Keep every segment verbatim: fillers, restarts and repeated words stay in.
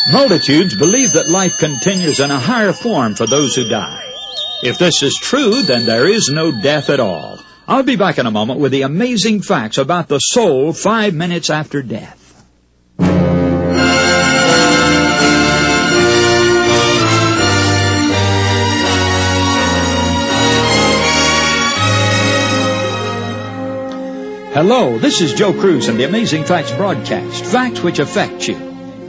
Multitudes believe that life continues in a higher form for those who die. If this is true, then there is no death at all. I'll be back in a moment with the amazing facts about the soul five minutes after death. Hello, this is Joe Cruz and the Amazing Facts broadcast, facts which affect you.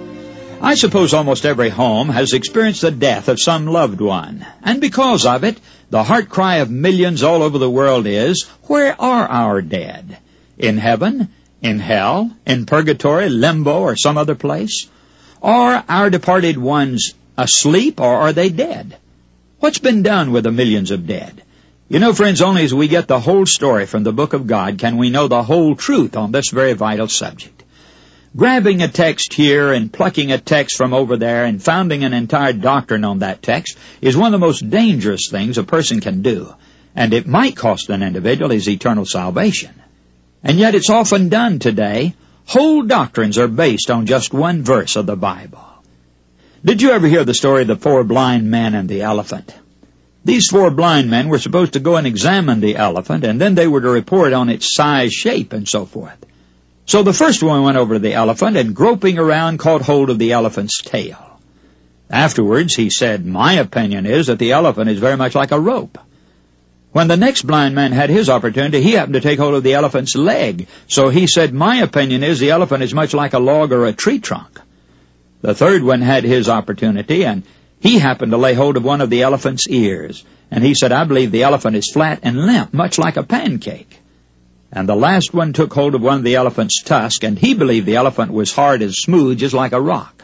I suppose almost every home has experienced the death of some loved one, and because of it, the heart cry of millions all over the world is, where are our dead? In heaven? In hell? In purgatory, limbo, or some other place? Are our departed ones asleep, or are they dead? What's been done with the millions of dead? You know, friends, only as we get the whole story from the Book of God can we know the whole truth on this very vital subject. Grabbing a text here and plucking a text from over there and founding an entire doctrine on that text is one of the most dangerous things a person can do, and it might cost an individual his eternal salvation. And yet it's often done today. Whole doctrines are based on just one verse of the Bible. Did you ever hear the story of the four blind men and the elephant? These four blind men were supposed to go and examine the elephant, and then they were to report on its size, shape, and so forth. So the first one went over to the elephant and, groping around, caught hold of the elephant's tail. Afterwards, he said, "My opinion is that the elephant is very much like a rope." When the next blind man had his opportunity, he happened to take hold of the elephant's leg. So he said, "My opinion is the elephant is much like a log or a tree trunk." The third one had his opportunity, and he happened to lay hold of one of the elephant's ears. And he said, "I believe the elephant is flat and limp, much like a pancake." And the last one took hold of one of the elephant's tusks, and he believed the elephant was hard and smooth, just like a rock.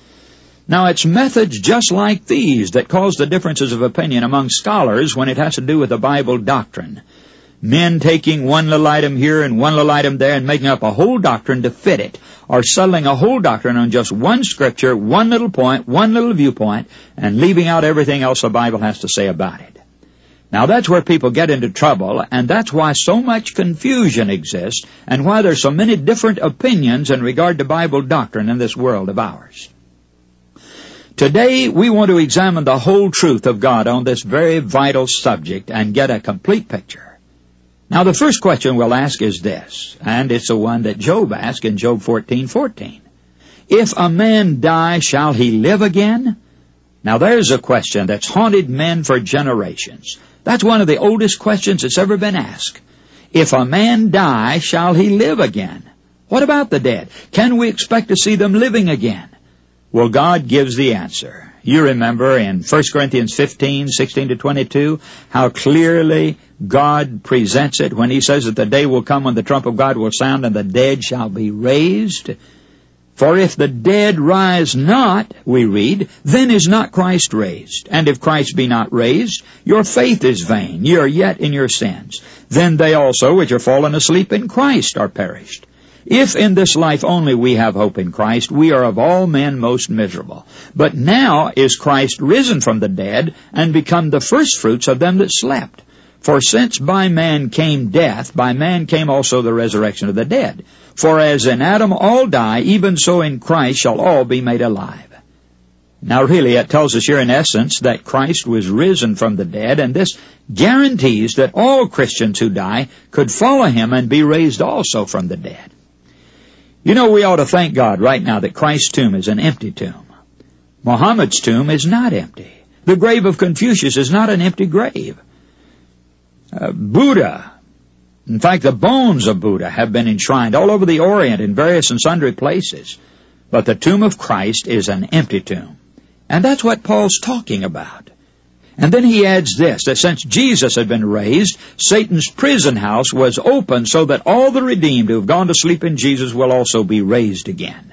Now, it's methods just like these that cause the differences of opinion among scholars when it has to do with the Bible doctrine. Men taking one little item here and one little item there and making up a whole doctrine to fit it, or settling a whole doctrine on just one scripture, one little point, one little viewpoint, and leaving out everything else the Bible has to say about it. Now, that's where people get into trouble, and that's why so much confusion exists, and why there's so many different opinions in regard to Bible doctrine in this world of ours. Today, we want to examine the whole truth of God on this very vital subject and get a complete picture. Now, the first question we'll ask is this, and it's the one that Job asked in Job fourteen fourteen. If a man die, shall he live again? Now, there's a question that's haunted men for generations. That's one of the oldest questions that's ever been asked. If a man die, shall he live again? What about the dead? Can we expect to see them living again? Well, God gives the answer. You remember in First Corinthians fifteen sixteen to twenty-two, how clearly God presents it when he says that the day will come when the trump of God will sound and the dead shall be raised. For if the dead rise not, we read, then is not Christ raised. And if Christ be not raised, your faith is vain, ye are yet in your sins. Then they also which are fallen asleep in Christ are perished. If in this life only we have hope in Christ, we are of all men most miserable. But now is Christ risen from the dead, and become the firstfruits of them that slept. For since by man came death, by man came also the resurrection of the dead. For as in Adam all die, even so in Christ shall all be made alive. Now really, it tells us here in essence that Christ was risen from the dead, and this guarantees that all Christians who die could follow him and be raised also from the dead. You know, we ought to thank God right now that Christ's tomb is an empty tomb. Muhammad's tomb is not empty. The grave of Confucius is not an empty grave. Uh, Buddha, in fact, the bones of Buddha have been enshrined all over the Orient in various and sundry places. But the tomb of Christ is an empty tomb. And that's what Paul's talking about. And then he adds this, that since Jesus had been raised, Satan's prison house was open so that all the redeemed who have gone to sleep in Jesus will also be raised again.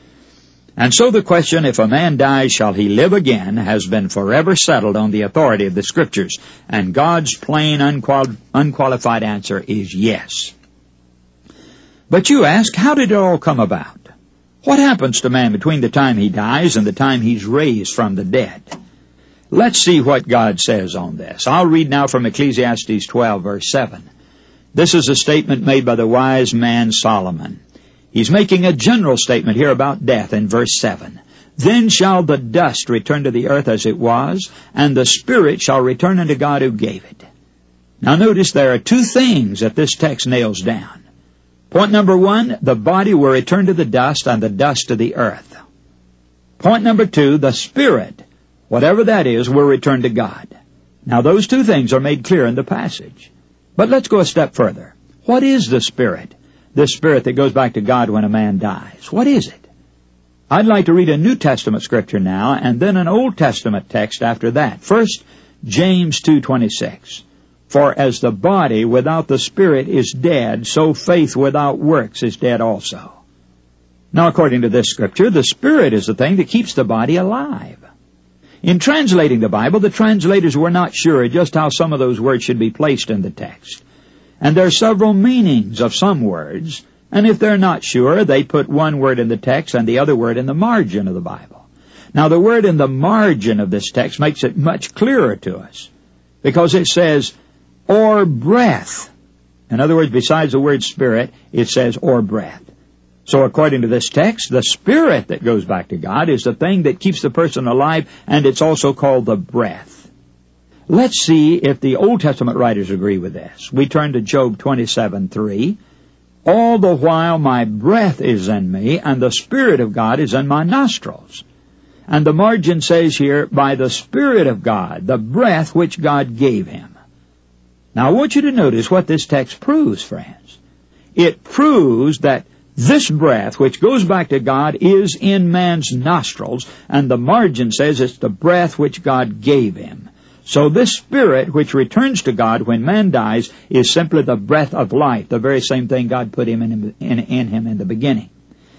And so the question, if a man dies, shall he live again, has been forever settled on the authority of the Scriptures. And God's plain, unqual- unqualified answer is yes. But you ask, how did it all come about? What happens to man between the time he dies and the time he's raised from the dead? Let's see what God says on this. I'll read now from Ecclesiastes twelve, verse seven. This is a statement made by the wise man Solomon. He's making a general statement here about death in verse seven. Then shall the dust return to the earth as it was, and the spirit shall return unto God who gave it. Now notice there are two things that this text nails down. Point number one, the body will return to the dust, and the dust to the earth. Point number two, the spirit, whatever that is, will return to God. Now those two things are made clear in the passage. But let's go a step further. What is the spirit? This spirit that goes back to God when a man dies. What is it? I'd like to read a New Testament scripture now, and then an Old Testament text after that. First, James two twenty-six. For as the body without the spirit is dead, so faith without works is dead also. Now, according to this scripture, the spirit is the thing that keeps the body alive. In translating the Bible, the translators were not sure just how some of those words should be placed in the text. And there are several meanings of some words, and if they're not sure, they put one word in the text and the other word in the margin of the Bible. Now, the word in the margin of this text makes it much clearer to us, because it says, or breath. In other words, besides the word spirit, it says, or breath. So according to this text, the spirit that goes back to God is the thing that keeps the person alive, and it's also called the breath. Let's see if the Old Testament writers agree with this. We turn to Job twenty-seven three. All the while my breath is in me, and the Spirit of God is in my nostrils. And the margin says here, by the Spirit of God, the breath which God gave him. Now I want you to notice what this text proves, friends. It proves that this breath, which goes back to God, is in man's nostrils, and the margin says it's the breath which God gave him. So this spirit, which returns to God when man dies, is simply the breath of life, the very same thing God put him in, in, in him in the beginning.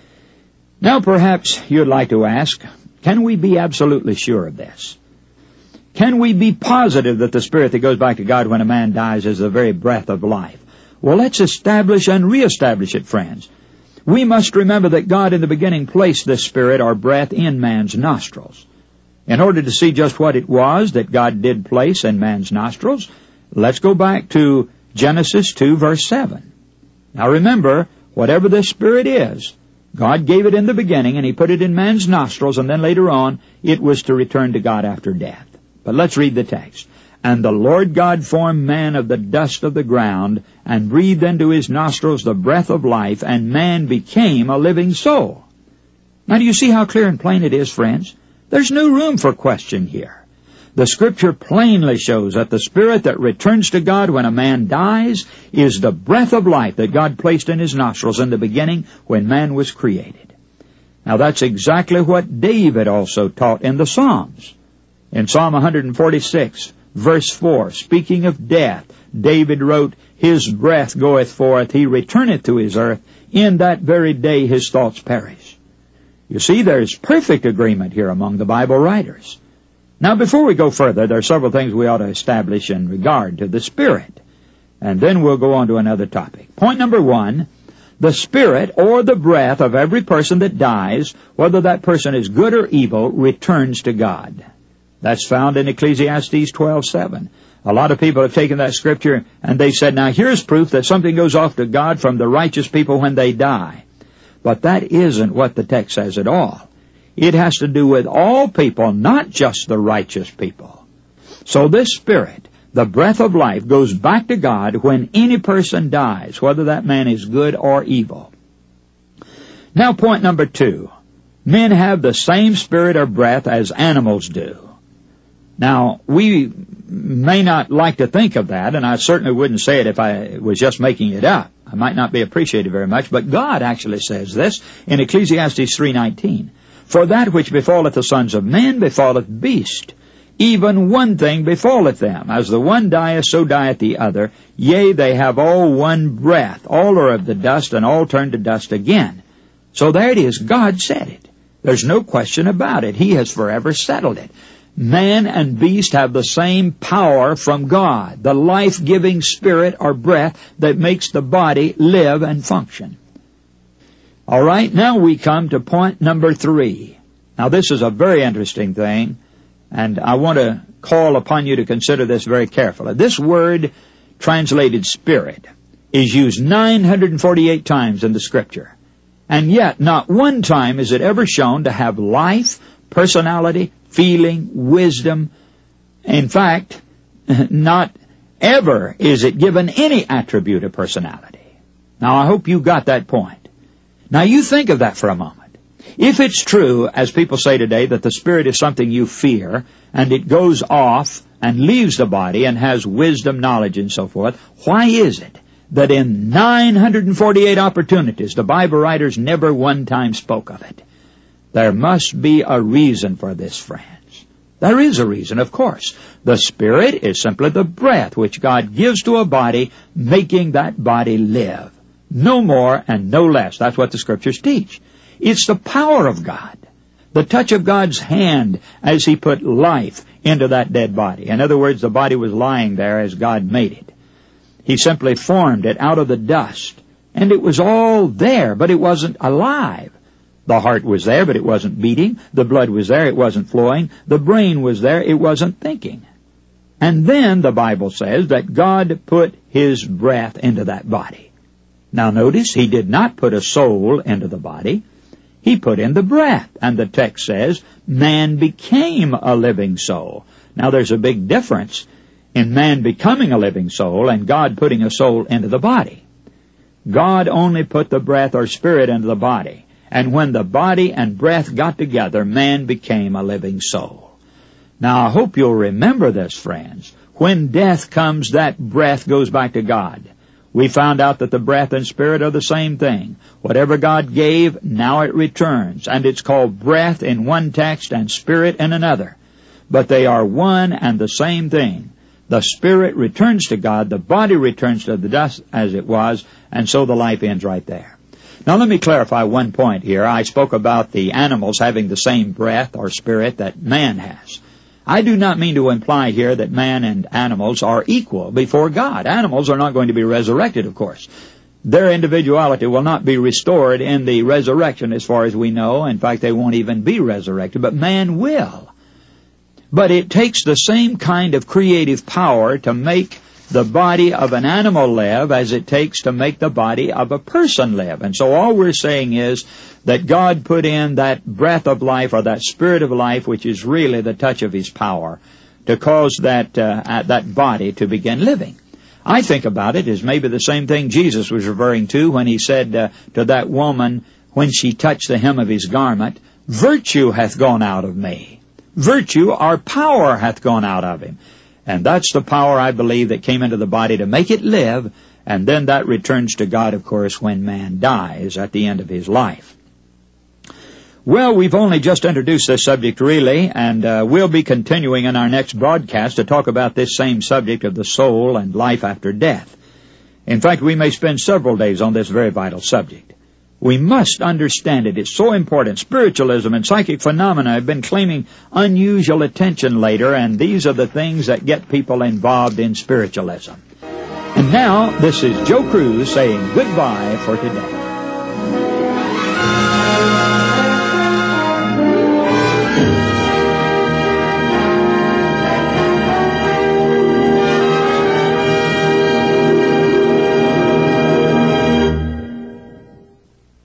Now perhaps you'd like to ask, can we be absolutely sure of this? Can we be positive that the spirit that goes back to God when a man dies is the very breath of life? Well, let's establish and reestablish it, friends. We must remember that God in the beginning placed this spirit or breath in man's nostrils. In order to see just what it was that God did place in man's nostrils, let's go back to Genesis two, verse seven. Now remember, whatever this spirit is, God gave it in the beginning, and He put it in man's nostrils, and then later on, it was to return to God after death. But let's read the text. And the Lord God formed man of the dust of the ground, and breathed into his nostrils the breath of life, and man became a living soul. Now do you see how clear and plain it is, friends? There's no room for question here. The Scripture plainly shows that the spirit that returns to God when a man dies is the breath of life that God placed in his nostrils in the beginning when man was created. Now that's exactly what David also taught in the Psalms. In Psalm one forty-six, verse four, speaking of death, David wrote, His breath goeth forth, he returneth to his earth, in that very day his thoughts perish. You see, there's perfect agreement here among the Bible writers. Now, before we go further, there are several things we ought to establish in regard to the Spirit. And then we'll go on to another topic. Point number one, the spirit or the breath of every person that dies, whether that person is good or evil, returns to God. That's found in Ecclesiastes twelve seven. A lot of people have taken that scripture and they said, now here's proof that something goes off to God from the righteous people when they die. But that isn't what the text says at all. It has to do with all people, not just the righteous people. So this spirit, the breath of life, goes back to God when any person dies, whether that man is good or evil. Now point number two. Men have the same spirit or breath as animals do. Now, we may not like to think of that, and I certainly wouldn't say it if I was just making it up. I might not be appreciated very much, but God actually says this in Ecclesiastes three nineteen. For that which befalleth the sons of men befalleth beast. Even one thing befalleth them. As the one dieth, so dieth the other. Yea, they have all one breath. All are of the dust, and all turn to dust again. So there it is. God said it. There's no question about it. He has forever settled it. Man and beast have the same power from God, the life-giving spirit or breath that makes the body live and function. All right, now we come to point number three. Now this is a very interesting thing, and I want to call upon you to consider this very carefully. This word, translated spirit, is used nine hundred forty-eight times in the Scripture. And yet, not one time is it ever shown to have life personality, feeling, wisdom. In fact, not ever is it given any attribute of personality. Now, I hope you got that point. Now, you think of that for a moment. If it's true, as people say today, that the spirit is something you fear, and it goes off and leaves the body and has wisdom, knowledge, and so forth, why is it that in nine hundred forty-eight opportunities the Bible writers never one time spoke of it? There must be a reason for this, friends. There is a reason, of course. The spirit is simply the breath which God gives to a body, making that body live. No more and no less. That's what the Scriptures teach. It's the power of God, the touch of God's hand as He put life into that dead body. In other words, the body was lying there as God made it. He simply formed it out of the dust, and it was all there, but it wasn't alive. The heart was there, but it wasn't beating. The blood was there, it wasn't flowing. The brain was there, it wasn't thinking. And then the Bible says that God put His breath into that body. Now notice, He did not put a soul into the body. He put in the breath, and the text says, man became a living soul. Now there's a big difference in man becoming a living soul and God putting a soul into the body. God only put the breath or spirit into the body, and when the body and breath got together, man became a living soul. Now I hope you'll remember this, friends. When death comes, that breath goes back to God. We found out that the breath and spirit are the same thing. Whatever God gave, now it returns, and it's called breath in one text and spirit in another. But they are one and the same thing. The spirit returns to God, the body returns to the dust as it was, and so the life ends right there. Now let me clarify one point here. I spoke about the animals having the same breath or spirit that man has. I do not mean to imply here that man and animals are equal before God. Animals are not going to be resurrected, of course. Their individuality will not be restored in the resurrection as far as we know. In fact, they won't even be resurrected, but man will. But it takes the same kind of creative power to make the body of an animal live as it takes to make the body of a person live. And so all we're saying is that God put in that breath of life or that spirit of life, which is really the touch of His power, to cause that uh, that body to begin living. I think about it as maybe the same thing Jesus was referring to when He said uh, to that woman when she touched the hem of His garment, virtue hath gone out of me. Virtue or power hath gone out of him. And that's the power, I believe, that came into the body to make it live, and then that returns to God, of course, when man dies at the end of his life. Well, we've only just introduced this subject, really, and uh, we'll be continuing in our next broadcast to talk about this same subject of the soul and life after death. In fact, we may spend several days on this very vital subject. We must understand it. It's so important. Spiritualism and psychic phenomena have been claiming unusual attention later, and these are the things that get people involved in spiritualism. And now, this is Joe Cruz saying goodbye for today.